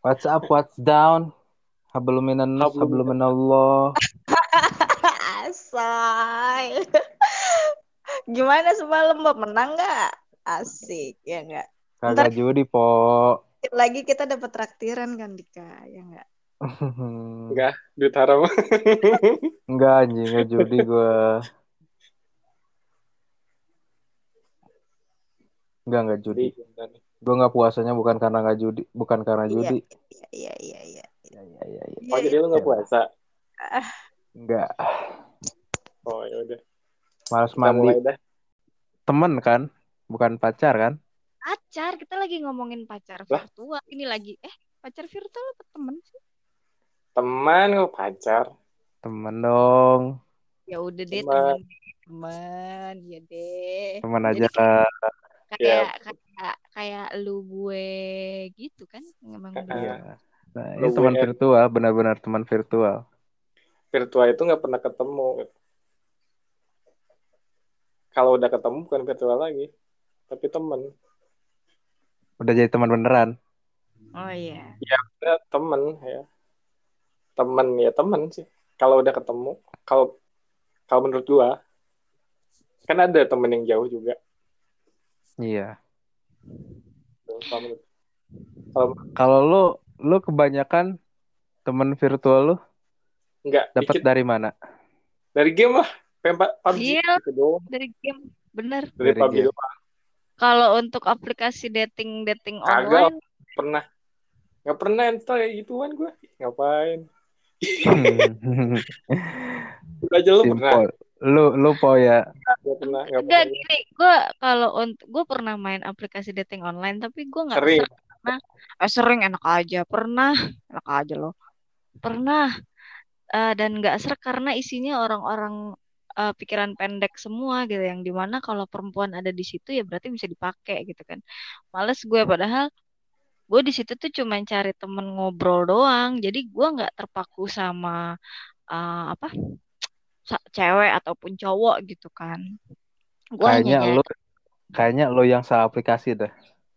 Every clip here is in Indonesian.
What's up, what's down? Hablum minannas, Hablum hablum minallah. Asal. Gimana semalam Mbak menang nggak? Asik ya nggak? Ntar Kagak judi, po. lagi kita dapat traktiran kan Dika ya nggak? enggak, duit haram. Enggak anjing, enggak judi gue. Enggak Jadi judi. gimana nih? Gue nggak puasanya bukan karena nggak judi, bukan karena Iya judi. iya iya iya iya. Ya, ya, ya, ya. Oh, Iya jadi lu Ya nggak lah. puasa? ah, Enggak. Oh, ya udah. Males Kita mandi. mulai dah. Temen kan? Bukan pacar kan? pacar kita lagi ngomongin pacar Lah, virtual ini lagi pacar virtual apa temen sih? teman kok pacar? Temen dong. Ya udah deh Teman. temen ya deh. Temen aja Jadi lah. kayak Ya, kayak kayak lu gue gitu kan emang udah Iya. uh, Nah, lu ini gue teman virtual, benar-benar teman virtual. virtual itu nggak pernah ketemu. Kalau udah ketemu bukan virtual lagi, tapi teman. Udah jadi teman beneran. oh iya. Ya, udah teman ya. Teman ya teman sih. Kalau udah ketemu, kalau kalau menurut gua, kan ada temen yang jauh juga. Iya. Kalau menurut, kalau Kalau lu kebanyakan teman virtual lu nggak dapat dikit dari mana? dari game lah, PUBG Iya, gitu doang. dari game. Bener. Dari Dari PUBG game. doang. Kalau untuk aplikasi dating Kagak online, pernah, nggak pernah install kayak gituan gue. Ngapain? Udah aja lu pernah? Simpel. Lu po ya. Nggak pernah, nggak enggak pernah. gini. Gue kalau untuk gue pernah main aplikasi dating online, tapi gue nggak Sering. sering karena sering enak aja. Pernah enak aja loh. Pernah dan nggak sering karena isinya orang-orang pikiran pendek semua gitu. Yang dimana kalau perempuan ada di situ ya berarti bisa dipakai gitu kan. Males gue padahal gue di situ tuh cuma cari temen ngobrol doang jadi gue nggak terpaku sama apa cewek ataupun cowok gitu kan gue hanya Kayaknya lu nyari kayaknya lu yang salah aplikasi dah.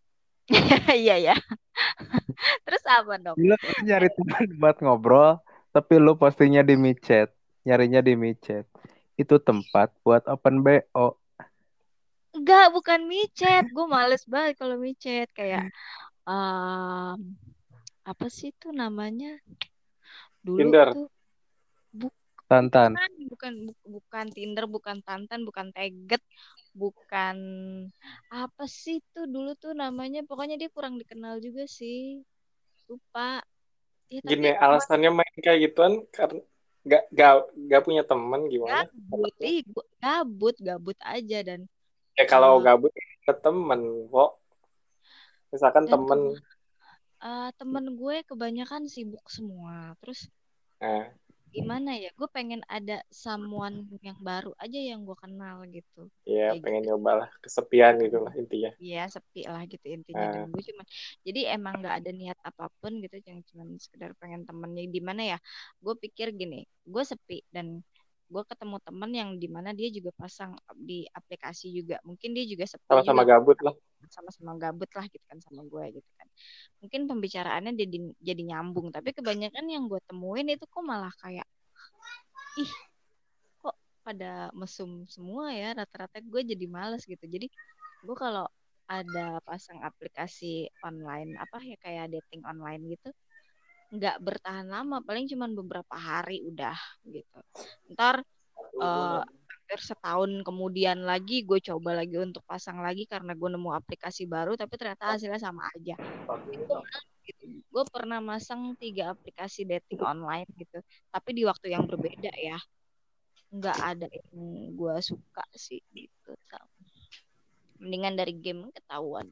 iya ya terus apa dong Lu nyari teman buat ngobrol, tapi lu postingnya di micet, nyarinya di micet. Itu tempat buat open BO. enggak bukan micet gue males banget kalau micet kayak em, apa sih tuh namanya dulu Tinder. tuh Tantan. bukan Tinder bukan Tantan bukan Teget bukan apa sih tuh dulu tuh namanya pokoknya dia kurang dikenal juga sih lupa ya tapi Gini, alasannya main kayak gituan karena nggak punya teman gimana? gabut gabut gabut aja Ya kalau eh, gabut ke temen kok. Misalkan dan temen, temen gue kebanyakan sibuk semua terus nah, gimana ya gue pengen ada someone yang baru aja yang gue kenal gitu ya kayak pengen gitu. nyoba lah kesepian gitu lah intinya. Iya sepi lah gitu intinya dan Nah, gue cuman jadi emang nggak ada niat apapun gitu yang cuman sekedar pengen temennya di mana ya gue pikir gini gue sepi dan gue ketemu temen yang di mana dia juga pasang di aplikasi juga mungkin dia juga sepi juga sama-sama gabut lah. sama-sama gabut lah gitu kan sama gue gitu kan mungkin pembicaraannya jadi nyambung tapi kebanyakan yang gue temuin itu kok malah kayak ih kok pada mesum semua ya rata-rata gue jadi males gitu jadi gue kalau ada pasang aplikasi online apa ya kayak dating online gitu nggak bertahan lama paling cuma beberapa hari udah gitu ntar hampir setahun kemudian lagi gue coba lagi untuk pasang lagi karena gue nemu aplikasi baru tapi ternyata hasilnya sama aja itu gitu. Gue pernah masang 3 aplikasi dating online gitu tapi di waktu yang berbeda ya nggak ada yang gue suka sih gitu mendingan dari game ketahuan.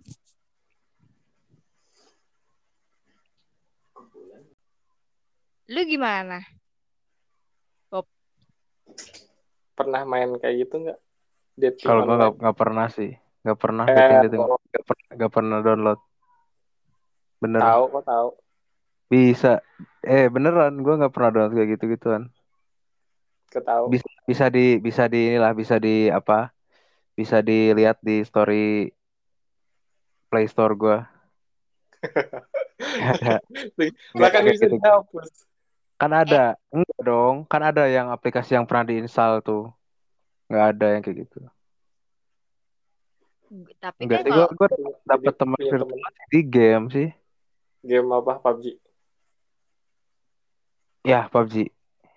Lu gimana, Bob? Pernah main kayak gitu nggak? Dating Kalau gua online. nggak pernah sih, nggak pernah Eh, dating, nggak pernah download. Bener, tahu kok tahu. bisa. Beneran, gua nggak pernah download kayak gitu gituan. Kau tahu. Bisa di inilah, bisa di apa? Bisa dilihat di story Play Store gua. Nggak ada, Lah kan nggak bisa gitu. dihapus. Kan Eh, ada, enggak dong. Kan ada yang aplikasi yang pernah diinstal tuh. Nggak ada yang kayak gitu. tapi Enggak kan sih, gue kalau gue Jadi dapet teman punya temen virtual di game sih. game apa, PUBG. Ya, PUBG.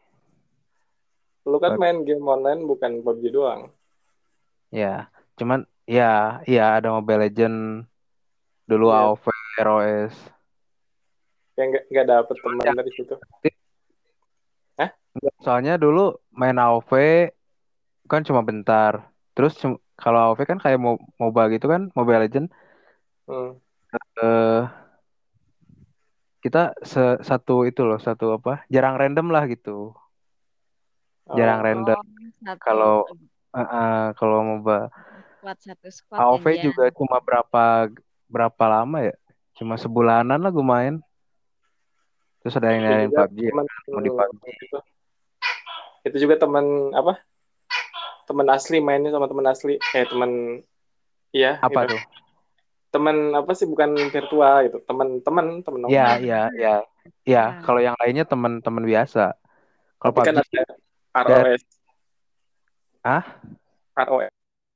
Lu kan PUBG. main game online bukan PUBG doang. Ya, cuman ya, ya ada Mobile Legend dulu Iya, AoV, ROS. yang nggak dapet teman dari situ. Hah? Enggak, soalnya dulu main AoV kan cuma bentar. Terus kalau AoV kan kayak MOBA gitu kan, Mobile Legend. Hmm. eh kita satu itu loh, satu apa? Jarang random lah gitu. Jarang Oh, random. oh satu Kalau kalau MOBA satu squad AoV aja. juga cuma berapa lama ya? Cuma sebulanan lah gue main. Terus ada yang itu nyariin juga PUBG ya teman kan, mau di PUBG. itu juga teman apa? Teman asli mainnya sama teman asli. Teman iya Apa itu. tuh? Teman apa sih, bukan virtual itu. Teman Ya, nongkrong. ya, ya. Ya, Nah, kalau yang lainnya teman-teman biasa. Kalau Tapi kan PUBG ada dari ROS, ah, ROS.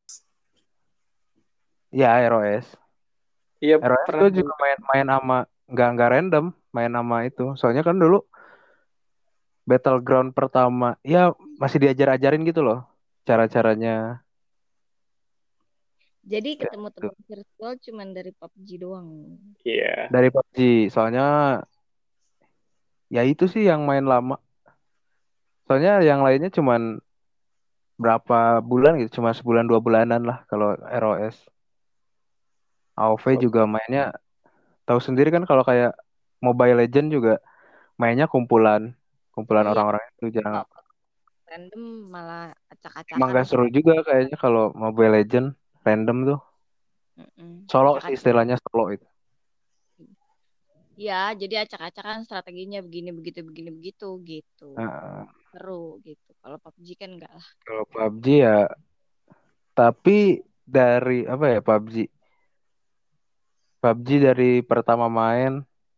ya ROS. Iya, ROS pernah tuh juga dengar. main sama nggak random, main sama itu. Soalnya kan dulu Battleground pertama, ya masih diajar-ajarin gitu loh, cara-caranya jadi kayak ketemu gitu. teman virtual cuman dari PUBG doang. Iya. Dari PUBG, soalnya ya itu sih yang main lama. Soalnya yang lainnya cuman berapa bulan gitu, cuma sebulan 2 bulanan lah kalau ROS. AoV So, juga mainnya, tahu sendiri kan kalau kayak Mobile Legend juga mainnya kumpulan, kumpulan Iya, orang-orang itu jarang. kalau random malah Emang acak-acakan gak atau seru juga kayaknya kalau Mobile Legend random tuh. Solo sih acak-acakan. istilahnya solo itu. Ya, jadi acak-acakan strateginya begini begitu begini begitu gitu. Nah, Seru gitu. Kalau PUBG kan enggak lah. kalau PUBG ya, tapi dari apa ya PUBG dari pertama main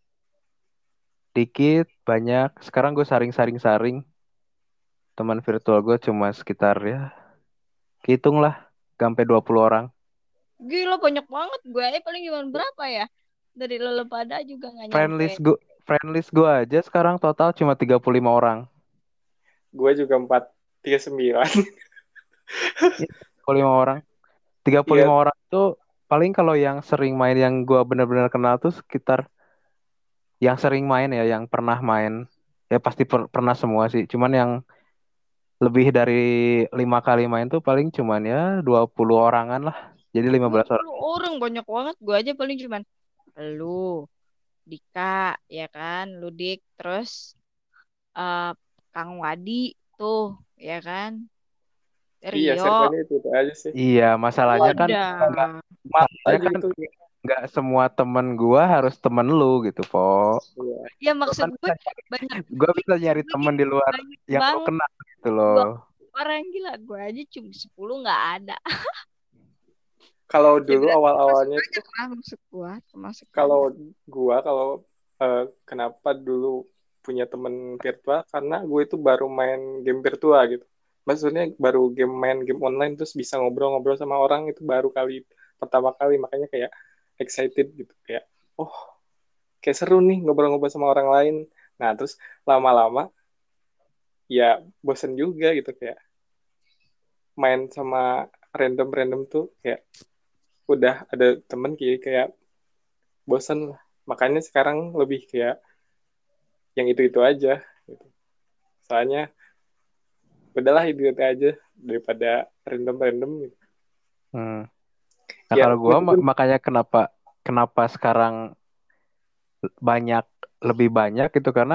dikit banyak. Sekarang gue saring teman virtual gue cuma sekitar ya hitung lah sampai 20 orang. Gila banyak banget. Gue aja paling cuma berapa ya? Dari lo pada juga nggak nyampe. Friend list gue aja sekarang total cuma 35 orang. gue juga 439. Ya, 35 orang. tiga puluh Iya, lima orang itu paling kalau yang sering main yang gue benar-benar kenal tuh sekitar yang sering main ya, yang pernah main ya pasti pernah semua sih. Cuman yang lebih dari 5 kali main tuh paling cuman ya 20 orangan lah. Jadi lima dua belas orang. puluh orang banyak banget. Gue aja paling cuman lu, Dika, ya kan, Ludik, terus eh, Kang Wadi tuh, ya kan, iya, Rio. circle-nya itu aja sih. Iya, masalahnya kan nggak, Wadah. Mal masalahnya aja kan itu. nggak semua temen gua harus temen lu gitu, Po. Iya. Ya Gua maksud kan gue banyak, gua bisa maksud nyari gue temen gini, di luar banyak yang lu banget kenal gitu loh. dua orang gila. Gue aja cuma 10 nggak ada. Kalau Ya dulu berarti termasuk awal-awalnya itu, banyak lah maksud gue, termasuk kalau banyak. kalau kenapa dulu punya temen virtual, karena gue itu baru main game virtual gitu. Maksudnya baru main game online terus bisa ngobrol-ngobrol sama orang, itu baru pertama kali, makanya kayak excited gitu, kayak oh, kayak seru nih ngobrol-ngobrol sama orang lain. Nah, terus lama-lama ya bosen juga gitu, kayak main sama random-random tuh kayak udah ada temen, kayak kayak bosen lah. Makanya sekarang lebih kayak yang itu-itu aja gitu. Soalnya udahlah itu aja daripada random-random gitu. Hmm. Nah, Ya kalau gua meskipun makanya kenapa kenapa sekarang banyak lebih banyak itu karena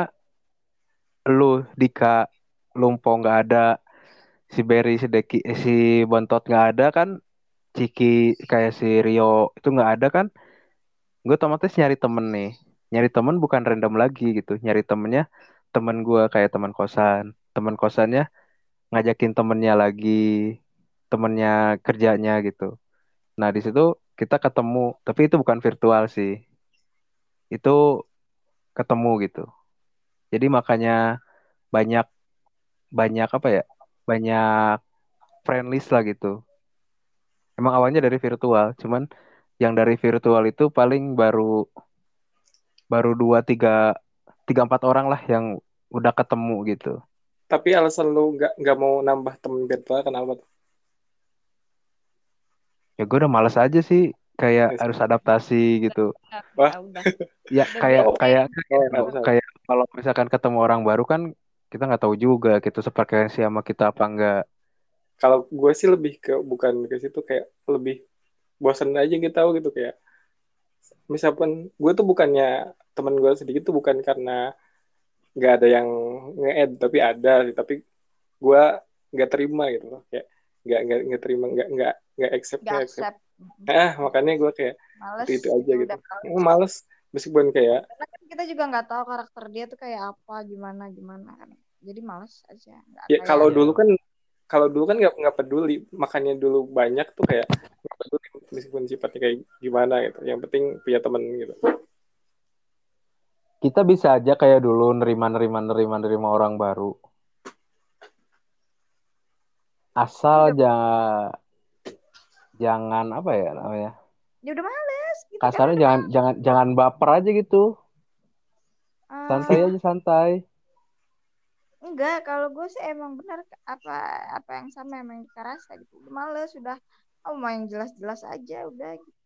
lu Dika Lumpo nggak ada, si Berry, si Deki, si Bontot nggak ada kan, Ciki kayak si Rio itu nggak ada kan, gue otomatis nyari temen nih, nyari temen bukan random lagi gitu, nyari temennya temen gue kayak temen kosannya ngajakin temennya lagi, temennya kerjanya gitu. Nah di situ kita ketemu, tapi itu bukan virtual sih. itu ketemu gitu. Jadi makanya banyak banyak apa ya? Banyak friendlies lah gitu. Emang awalnya dari virtual, cuman yang dari virtual itu paling baru baru dua tiga tiga empat orang lah yang udah ketemu gitu. Tapi alasan lu nggak mau nambah temen virtual kenapa tuh? Ya gue udah males aja sih, kayak Yes. harus adaptasi gitu. Wah, Ya udah kayak oh, bete kayak oh, gitu. harus harus. Kayak kalau misalkan ketemu orang baru kan kita nggak tahu juga gitu sefrekuensi sama kita apa enggak. Kalau gue sih lebih ke bukan ke situ, kayak lebih bosan aja gitu tahu gitu, kayak misalkan gue tuh bukannya temen gue sedikit tuh bukan karena nggak ada yang nge-add, tapi ada sih, tapi gue nggak terima gitu loh, kayak nggak terima, nggak accept, nggak nggak accept. accept. Makanya gue kayak Males itu aja gitu, gitu. udah males. Males, meskipun kayak Karena kan kita juga nggak tahu karakter dia tuh kayak apa, gimana gimana kan. Jadi males aja, nggak ya kayak kalau Iya. dulu kan, nggak peduli, makanya dulu banyak tuh kayak nggak peduli meskipun sifatnya kayak gimana gitu, yang penting punya temen gitu. Kita bisa aja kayak dulu nerima orang baru. Asal udah jangan apa ya namanya? ya udah males gitu kan, Kasarnya udah jangan males. jangan jangan baper aja gitu. Santai Eh, aja santai. enggak, kalau gue sih emang benar apa apa yang sama emang yang kita rasa gitu, udah males, udah mau yang jelas-jelas aja udah gitu.